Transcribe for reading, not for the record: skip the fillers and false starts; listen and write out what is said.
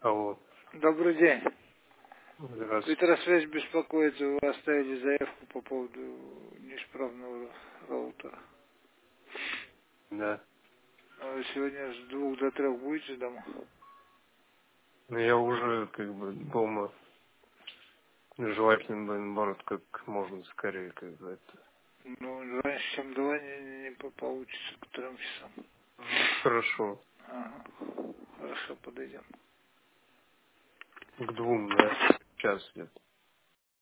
Алло. Добрый день. Здравствуйте. Ветросвязь беспокоит. Вы оставили заявку по поводу неисправного роутера. Да. А вы сегодня с 2 до 3 будете дома? Ну, я уже дома. Желательно бы, наоборот, как можно скорее, это. Ну, раньше, чем 2, не получится к 3 часам. Хорошо. Ага. Хорошо, подойдем. К 2, да. Час где-то.